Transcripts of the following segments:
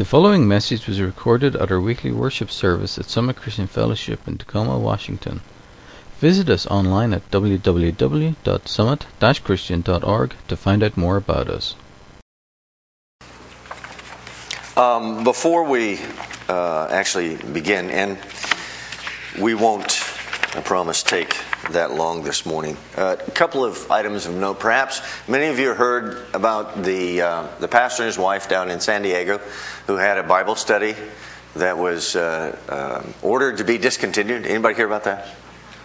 The following message was recorded at our weekly worship service at Summit Christian Fellowship in Tacoma, Washington. Visit us online at www.summit-christian.org to find out more about us. Before we actually begin, and we won't, I promise, take that long this morning. A couple of items of note. Perhaps many of you heard about the pastor and his wife down in San Diego who had a Bible study that was ordered to be discontinued. Anybody hear about that?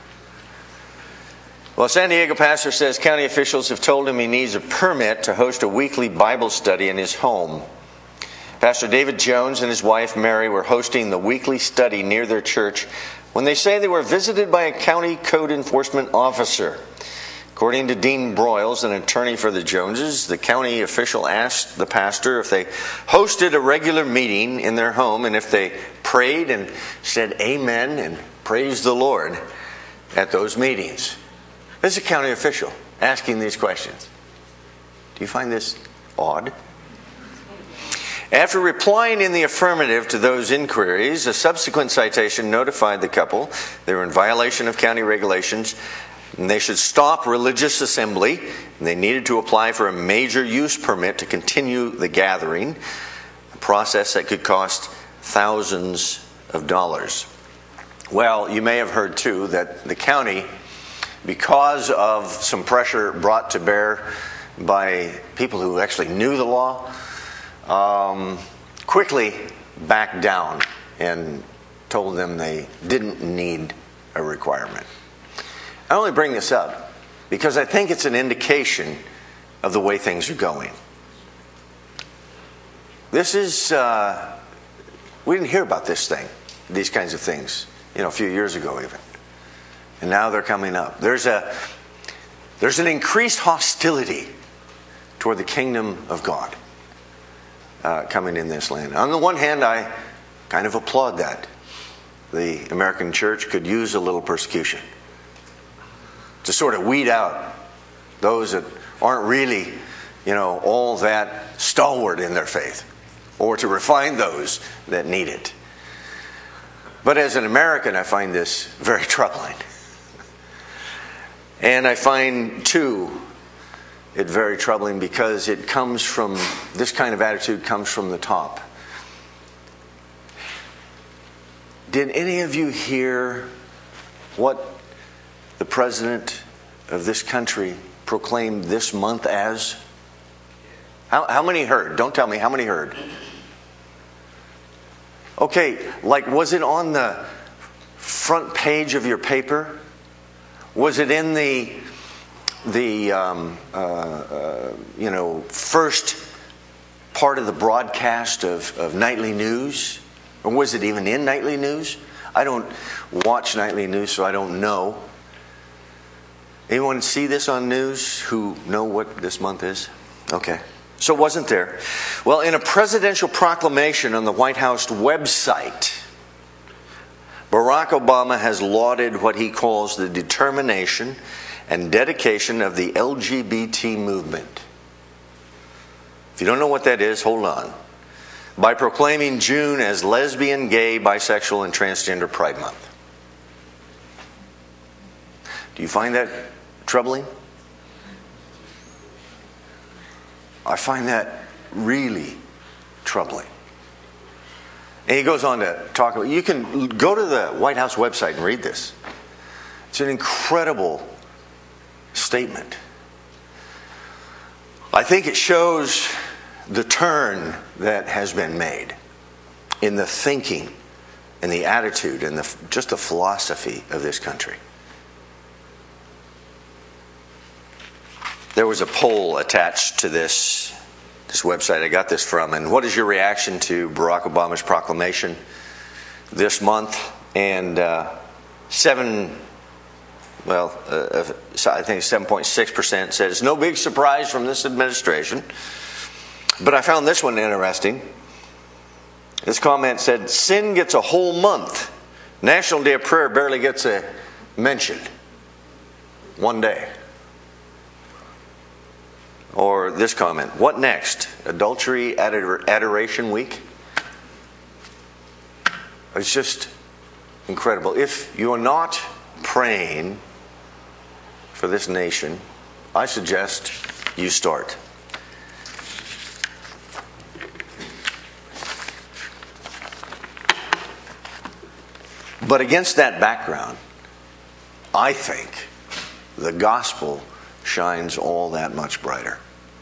Well, San Diego pastor says county officials have told him he needs a permit to host a weekly Bible study in his home. Pastor David Jones and his wife Mary were hosting the weekly study near their church when they say they were visited by a county code enforcement officer. According to Dean Broyles, an attorney for the Joneses, the county official asked the pastor if they hosted a regular meeting in their home and if they prayed and said amen and praised the Lord at those meetings. This is a county official asking these questions. Do you find this odd? After replying in the affirmative to those inquiries, a subsequent citation notified the couple they were in violation of county regulations and they should stop religious assembly, and they needed to apply for a major use permit to continue the gathering, a process that could cost thousands of dollars. Well, you may have heard too that the county, because of some pressure brought to bear by people who actually knew the law, quickly backed down and told them they didn't need a requirement. I only bring this up because I think it's an indication of the way things are going. This is, we didn't hear about these kinds of things, a few years ago even. And now they're coming up. There's an increased hostility toward the kingdom of God coming in this land. On the one hand, I kind of applaud that. The American church could use a little persecution to sort of weed out those that aren't really, all that stalwart in their faith, or to refine those that need it. But as an American, I find this very troubling. And I find, too, it very troubling because this kind of attitude comes from the top. Did any of you hear what the president of this country proclaimed this month as? How many heard? Don't tell me, how many heard? Okay, was it on the front page of your paper? Was it in the first part of the broadcast of nightly news? Or was it even in nightly news? I don't watch nightly news, so I don't know. Anyone see this on news who know what this month is? Okay. So it wasn't there. Well, in a presidential proclamation on the White House website, Barack Obama has lauded what he calls the determination and dedication of the LGBT movement. If you don't know what that is, hold on. By proclaiming June as Lesbian, Gay, Bisexual, and Transgender Pride Month. Do you find that troubling? I find that really troubling. And he goes on to talk about, you can go to the White House website and read this. It's an incredible statement. I think it shows the turn that has been made in the thinking and the attitude and just the philosophy of this country. There was a poll attached to this website I got this from, and what is your reaction to Barack Obama's proclamation this month? And I think 7.6% said it's no big surprise from this administration. But I found this one interesting. This comment said, sin gets a whole month. National Day of Prayer barely gets a mention. One day. Or this comment, what next? Adultery Adoration Week? It's just incredible. If you are not praying for this nation, I suggest you start. But against that background, I think the gospel shines all that much brighter.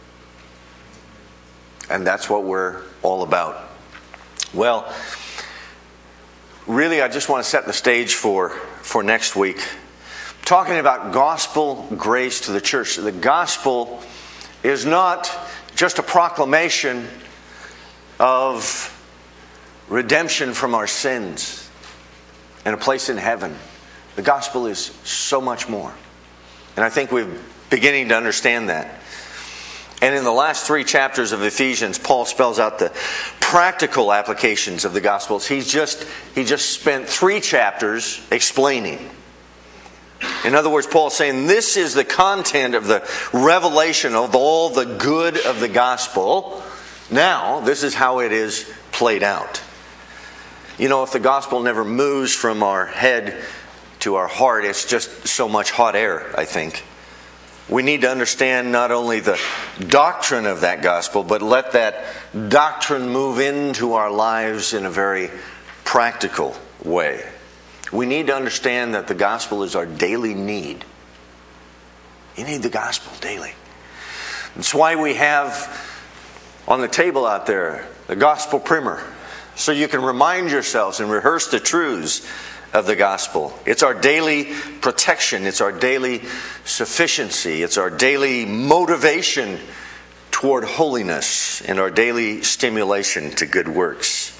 And that's what we're all about. Well, really, I just want to set the stage for next week. Talking about gospel grace to the church. The gospel is not just a proclamation of redemption from our sins and a place in heaven. The gospel is so much more. And I think we're beginning to understand that. And in the last 3 chapters of Ephesians, Paul spells out the practical applications of the Gospels. He just spent 3 chapters explaining. In other words, Paul's saying this is the content of the revelation of all the good of the Gospel. Now, this is how it is played out. You know, if the Gospel never moves from our head to our heart, it's just so much hot air, I think. We need to understand not only the doctrine of that gospel, but let that doctrine move into our lives in a very practical way. We need to understand that the gospel is our daily need. You need the gospel daily. That's why we have on the table out there the gospel primer, so you can remind yourselves and rehearse the truths of the gospel. It's our daily protection. It's our daily sufficiency. It's our daily motivation toward holiness and our daily stimulation to good works.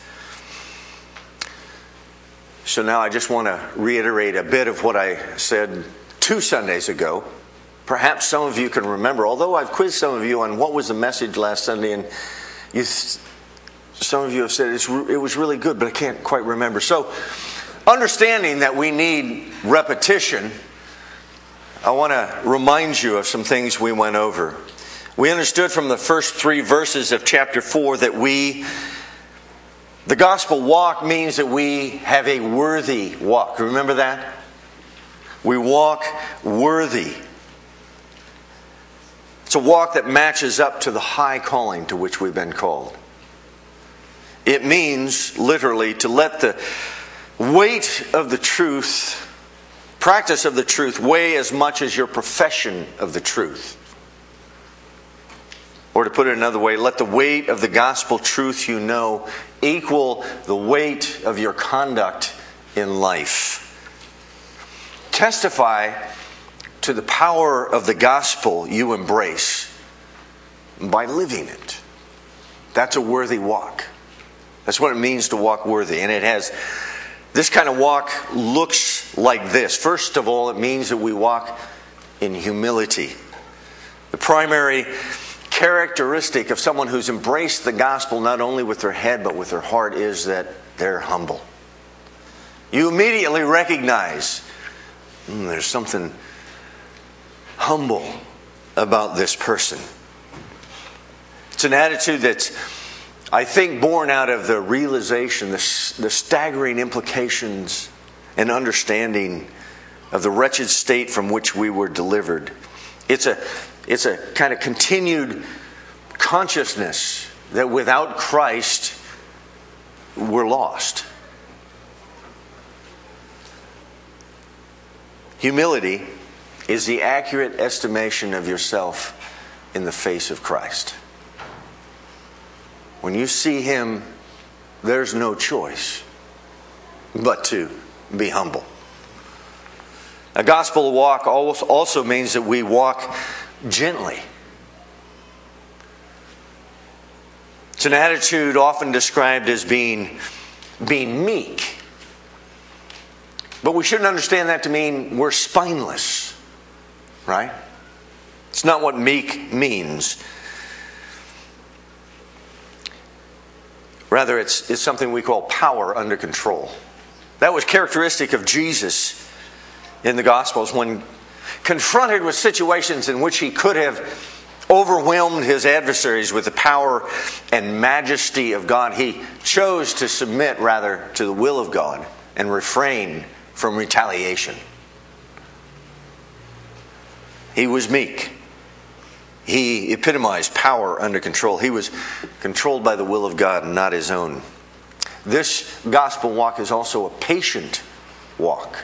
So now I just want to reiterate a bit of what I said 2 Sundays ago. Perhaps some of you can remember, although I've quizzed some of you on what was the message last Sunday, and some of you have said it was really good, but I can't quite remember. So, understanding that we need repetition, I want to remind you of some things we went over. We understood from the first 3 verses of chapter 4 that the gospel walk means that we have a worthy walk. Remember that? We walk worthy. It's a walk that matches up to the high calling to which we've been called. It means, literally, to let the weight of the truth, practice of the truth, weigh as much as your profession of the truth. Or to put it another way, let the weight of the gospel truth you know equal the weight of your conduct in life. Testify to the power of the gospel you embrace by living it. That's a worthy walk. That's what it means to walk worthy. And this kind of walk looks like this. First of all, it means that we walk in humility. The primary characteristic of someone who's embraced the gospel not only with their head but with their heart is that they're humble. You immediately recognize there's something humble about this person. It's an attitude that's, I think, born out of the realization, the staggering implications and understanding of the wretched state from which we were delivered. It's a kind of continued consciousness that without Christ, we're lost. Humility is the accurate estimation of yourself in the face of Christ. When you see Him, there's no choice but to be humble. A gospel walk also means that we walk gently. It's an attitude often described as being meek. But we shouldn't understand that to mean we're spineless, right? It's not what meek means. Rather, it's something we call power under control. That was characteristic of Jesus in the Gospels when confronted with situations in which He could have overwhelmed his adversaries with the power and majesty of God, he chose to submit rather to the will of God and refrain from retaliation. He was meek. He epitomized power under control. He was controlled by the will of God and not his own. This gospel walk is also a patient walk.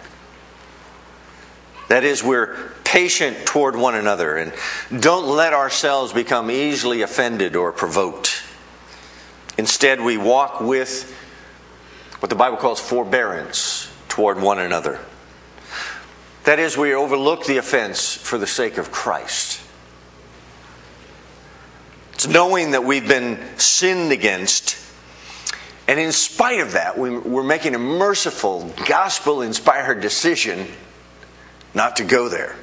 That is, we're patient toward one another and don't let ourselves become easily offended or provoked. Instead, we walk with what the Bible calls forbearance toward one another. That is, we overlook the offense for the sake of Christ. It's knowing that we've been sinned against, and in spite of that, we're making a merciful, gospel-inspired decision not to go there.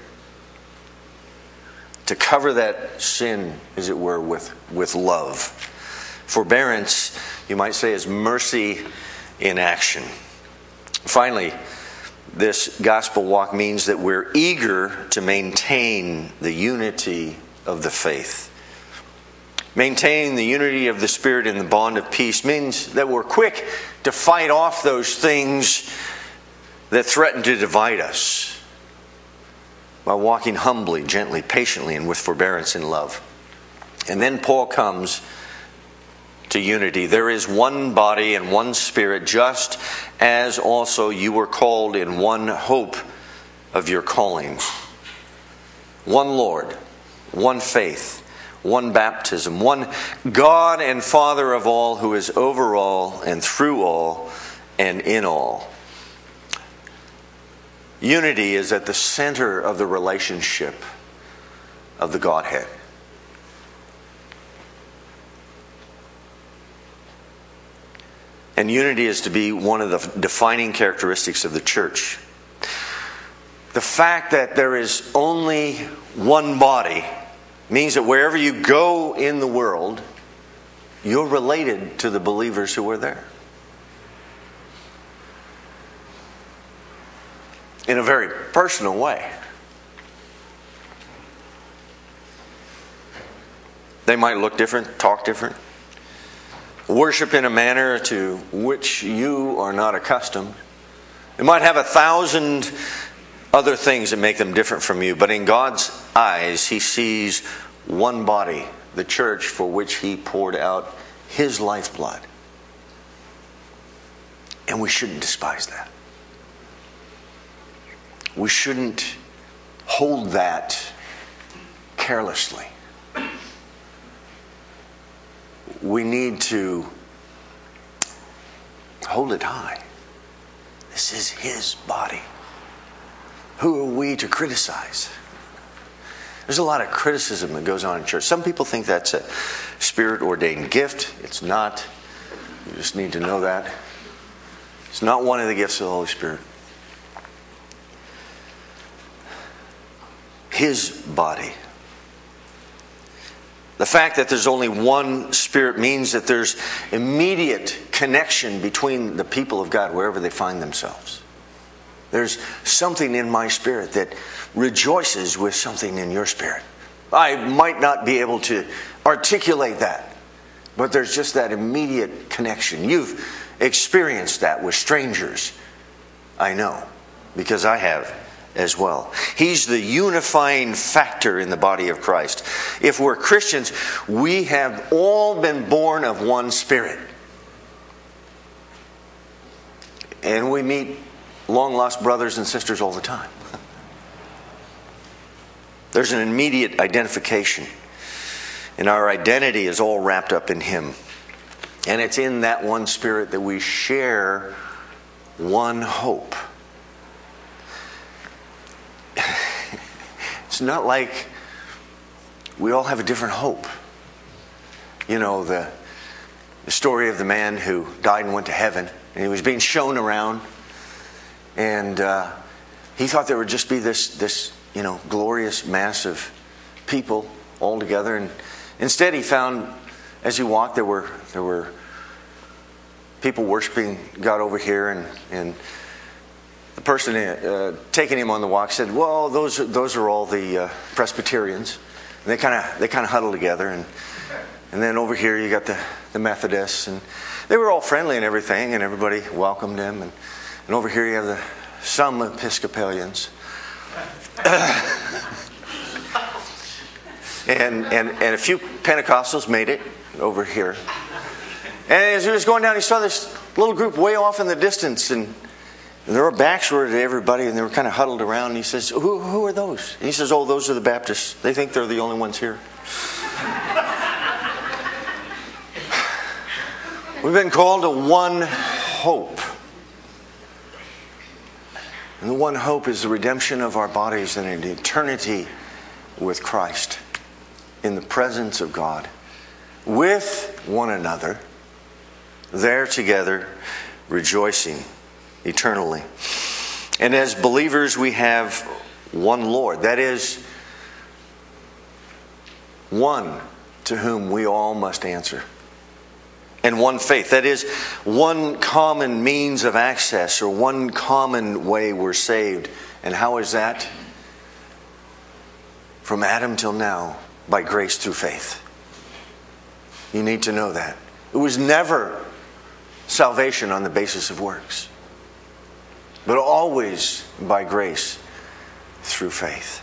To cover that sin, as it were, with love. Forbearance, you might say, is mercy in action. Finally, this gospel walk means that we're eager to maintain the unity of the faith. Maintaining the unity of the Spirit in the bond of peace means that we're quick to fight off those things that threaten to divide us by walking humbly, gently, patiently, and with forbearance and love. And then Paul comes to unity. There is one body and one Spirit, just as also you were called in one hope of your calling. One Lord, one faith, one baptism, one God and Father of all, who is over all and through all and in all. Unity is at the center of the relationship of the Godhead. And unity is to be one of the defining characteristics of the church. The fact that there is only one body means that wherever you go in the world, you're related to the believers who are there. In a very personal way. They might look different, talk different, worship in a manner to which you are not accustomed. They might have 1,000 other things that make them different from you, but in God's eyes, He sees one body, the church, for which He poured out His lifeblood. And we shouldn't despise that. We shouldn't hold that carelessly. We need to hold it high. This is His body. Who are we to criticize? There's a lot of criticism that goes on in church. Some people think that's a Spirit-ordained gift. It's not. You just need to know that. It's not one of the gifts of the Holy Spirit. His body. The fact that there's only one Spirit means that there's immediate connection between the people of God wherever they find themselves. There's something in my spirit that rejoices with something in your spirit. I might not be able to articulate that, but there's just that immediate connection. You've experienced that with strangers, I know, because I have as well. He's the unifying factor in the body of Christ. If we're Christians, we have all been born of one Spirit. And we meet long-lost brothers and sisters all the time. There's an immediate identification. And our identity is all wrapped up in Him. And it's in that one Spirit that we share one hope. It's not like we all have a different hope. You know, the story of the man who died and went to heaven, and he was being shown around, and he thought there would just be this glorious mass of people all together, and instead he found, as he walked, there were people worshiping God over here, and the person taking him on the walk said, "Well, those are all the Presbyterians. And they kind of huddle together, and then over here you got the Methodists, and they were all friendly and everything, and everybody welcomed him. And over here you have some Episcopalians, and a few Pentecostals made it over here. And as he was going down, he saw this little group way off in the distance, and their backs were to everybody, and they were kind of huddled around. And he says, who are those? And he says, oh, those are the Baptists. They think they're the only ones here. We've been called to one hope. And the one hope is the redemption of our bodies and an eternity with Christ in the presence of God, with one another, there together, rejoicing eternally. And as believers, we have one Lord. That is, one to whom we all must answer. And one faith. That is, one common means of access, or one common way we're saved. And how is that? From Adam till now, by grace through faith. You need to know that. It was never salvation on the basis of works, but always by grace through faith.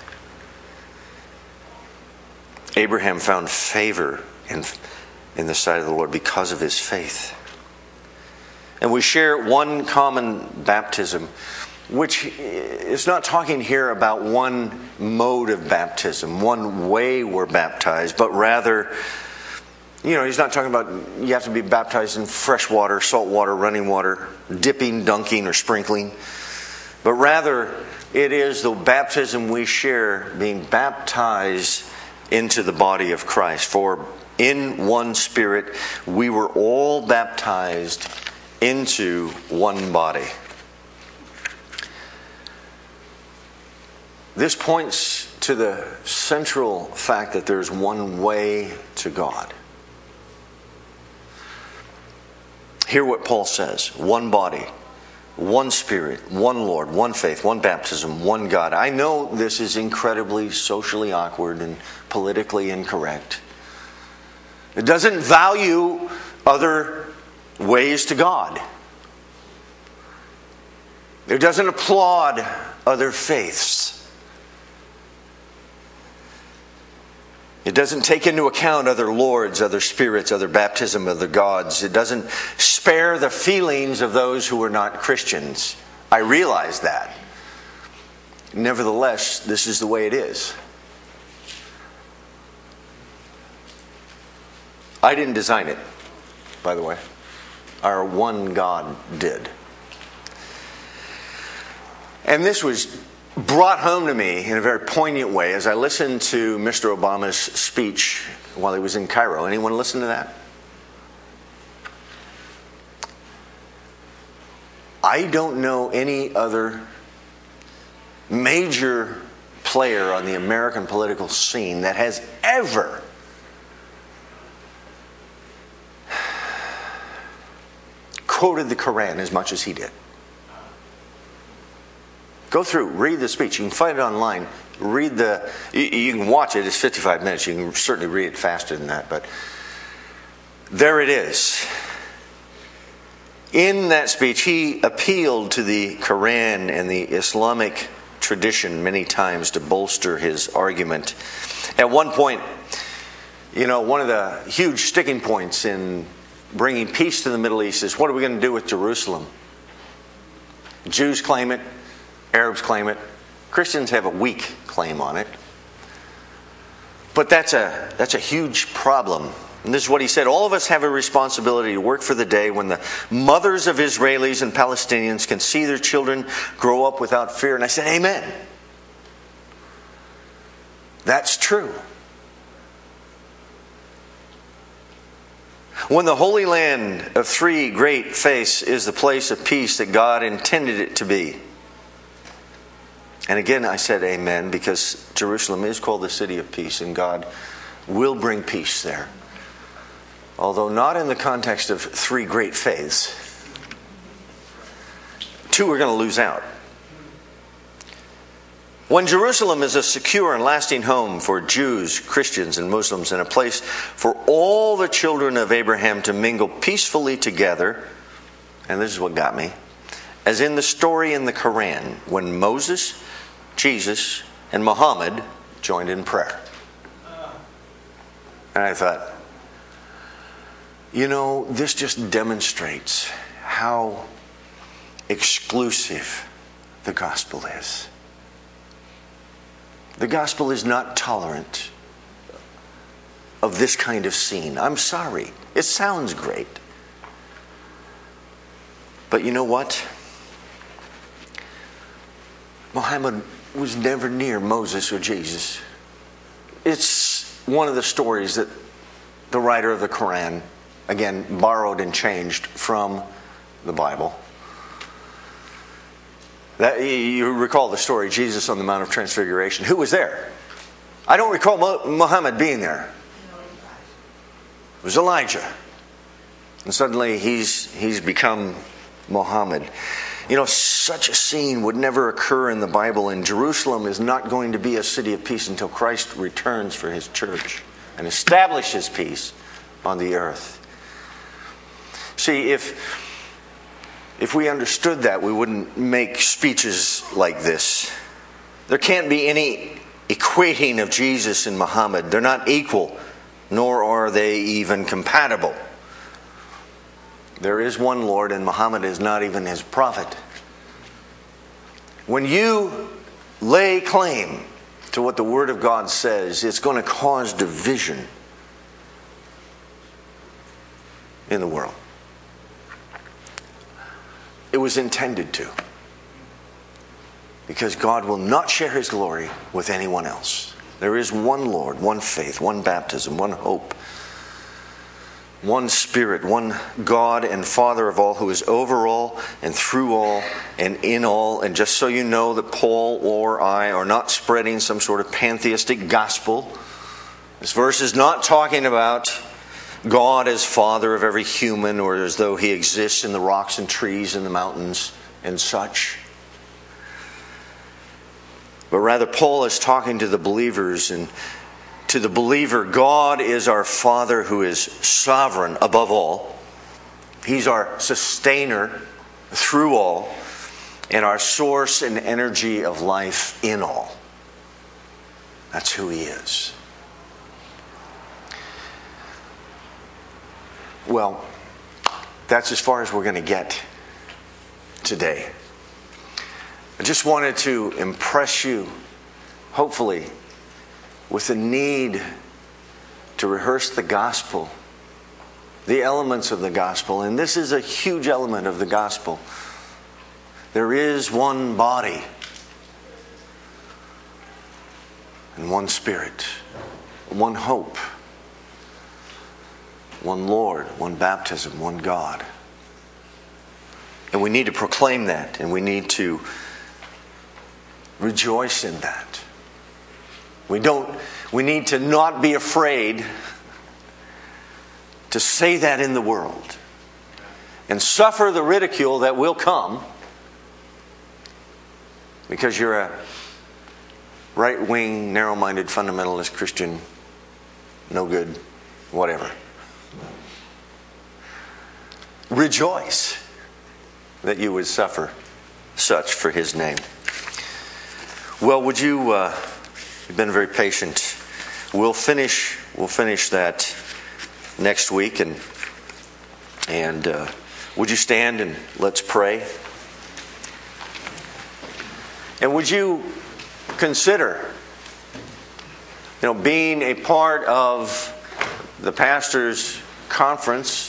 Abraham found favor in the sight of the Lord because of his faith. And we share one common baptism, which is not talking here about one mode of baptism, one way we're baptized, but rather, he's not talking about you have to be baptized in fresh water, salt water, running water, dipping, dunking, or sprinkling. But rather, it is the baptism we share, being baptized into the body of Christ. For in one Spirit, we were all baptized into one body. This points to the central fact that there's one way to God. Hear what Paul says. One body, one Spirit, one Lord, one faith, one baptism, one God. I know this is incredibly socially awkward and politically incorrect. It doesn't value other ways to God. It doesn't applaud other faiths. It doesn't take into account other lords, other spirits, other baptism, other gods. It doesn't spare the feelings of those who are not Christians. I realize that. Nevertheless, this is the way it is. I didn't design it, by the way. Our one God did. And this was brought home to me in a very poignant way as I listened to Mr. Obama's speech while he was in Cairo. Anyone listen to that? I don't know any other major player on the American political scene that has ever quoted the Quran as much as he did. Go through, read the speech. You can find it online. You can watch it. It's 55 minutes. You can certainly read it faster than that. But there it is. In that speech, he appealed to the Quran and the Islamic tradition many times to bolster his argument. At one point, one of the huge sticking points in bringing peace to the Middle East is, what are we going to do with Jerusalem? Jews claim it. Arabs claim it. Christians have a weak claim on it. But that's a huge problem. And this is what he said. All of us have a responsibility to work for the day when the mothers of Israelis and Palestinians can see their children grow up without fear. And I said, amen. That's true. When the Holy Land of three great faiths is the place of peace that God intended it to be. And again, I said amen, because Jerusalem is called the city of peace, and God will bring peace there. Although not in the context of three great faiths. Two are going to lose out. When Jerusalem is a secure and lasting home for Jews, Christians, and Muslims, and a place for all the children of Abraham to mingle peacefully together, and this is what got me, as in the story in the Quran, when Moses, Jesus, and Muhammad joined in prayer. And I thought, this just demonstrates how exclusive the gospel is. The gospel is not tolerant of this kind of scene. I'm sorry. It sounds great. But you know what? Muhammad was never near Moses or Jesus. It's one of the stories that the writer of the Quran, again, borrowed and changed from the Bible. That, you recall the story, Jesus on the Mount of Transfiguration. Who was there? I don't recall Muhammad being there. It was Elijah. And suddenly he's become Muhammad. Such a scene would never occur in the Bible, and Jerusalem is not going to be a city of peace until Christ returns for His church and establishes peace on the earth. See, if we understood that, we wouldn't make speeches like this. There can't be any equating of Jesus and Muhammad. They're not equal, nor are they even compatible. There is one Lord, and Muhammad is not even His prophet. When you lay claim to what the Word of God says, it's going to cause division in the world. It was intended to. Because God will not share His glory with anyone else. There is one Lord, one faith, one baptism, one hope, one Spirit, one God and Father of all, who is over all and through all and in all. And just so you know that Paul or I are not spreading some sort of pantheistic gospel, this verse is not talking about God as Father of every human, or as though He exists in the rocks and trees and the mountains and such. But rather, Paul is talking to the believers, and to the believer, God is our Father who is sovereign above all. He's our sustainer through all, and our source and energy of life in all. That's who He is. Well, that's as far as we're going to get today. I just wanted to impress you, hopefully, with the need to rehearse the gospel, the elements of the gospel. And this is a huge element of the gospel. There is one body and one Spirit, one hope, one Lord, one baptism, one God. And we need to proclaim that, and we need to rejoice in that. We need to not be afraid to say that in the world and suffer the ridicule that will come because you're a right-wing, narrow-minded, fundamentalist Christian, no good, whatever. Rejoice that you would suffer such for His name. Well, would you? You've been very patient. We'll finish that next week, and would you stand and let's pray? And would you consider, being a part of the pastors' conference?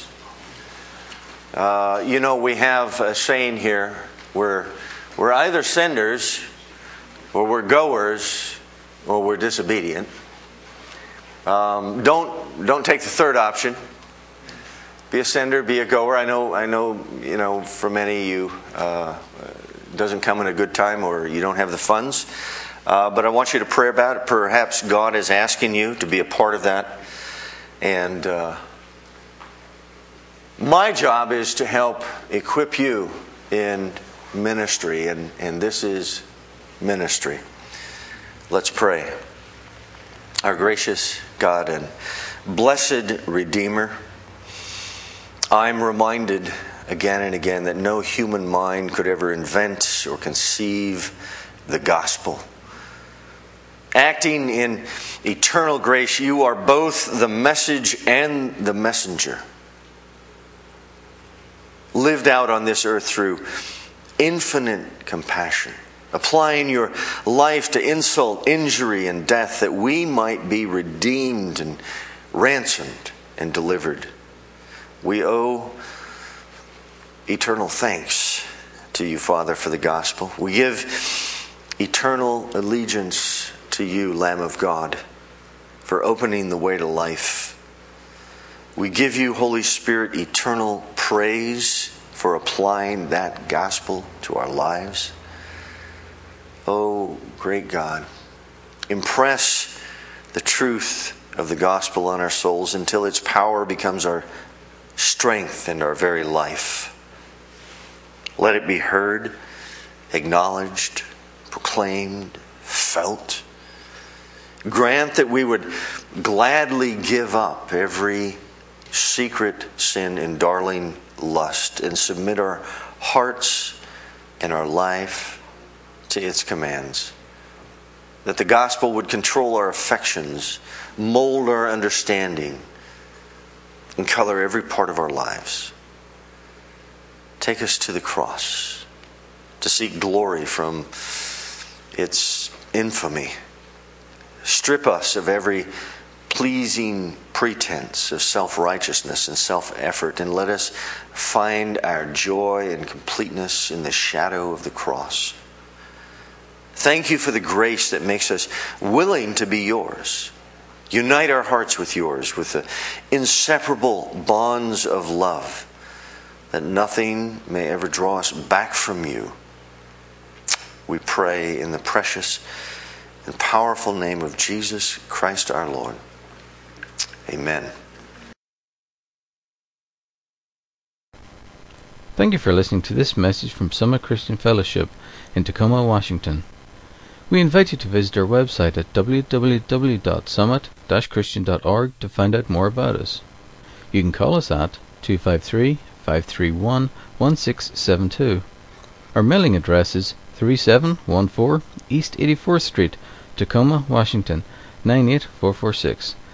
We have a saying here: we're either senders, or we're goers, or we're disobedient. Don't take the third option. Be a sender, be a goer. I know. For many of you, it doesn't come in a good time, or you don't have the funds. But I want you to pray about it. Perhaps God is asking you to be a part of that, and my job is to help equip you in ministry, and this is ministry. Let's pray. Our gracious God and blessed Redeemer, I'm reminded again and again that no human mind could ever invent or conceive the gospel. Acting in eternal grace, you are both the message and the messenger. Lived out on this earth through infinite compassion, applying your life to insult, injury, and death that we might be redeemed and ransomed and delivered. We owe eternal thanks to you, Father, for the gospel. We give eternal allegiance to you, Lamb of God, for opening the way to life. We give you, Holy Spirit, eternal praise for applying that gospel to our lives. Oh, great God, impress the truth of the gospel on our souls until its power becomes our strength and our very life. Let it be heard, acknowledged, proclaimed, felt. Grant that we would gladly give up every secret sin and darling lust and submit our hearts and our life to its commands. That the gospel would control our affections, mold our understanding, and color every part of our lives. Take us to the cross to seek glory from its infamy. Strip us of every pleasing pretense of self-righteousness and self-effort, and let us find our joy and completeness in the shadow of the cross. Thank you for the grace that makes us willing to be yours. Unite our hearts with yours, with the inseparable bonds of love, that nothing may ever draw us back from you. We pray in the precious and powerful name of Jesus Christ our Lord. Amen. Thank you for listening to this message from Summit Christian Fellowship in Tacoma, Washington. We invite you to visit our website at www.summit-christian.org to find out more about us. You can call us at 253-531-1672. Our mailing address is 3714 East 84th Street, Tacoma, Washington 98446.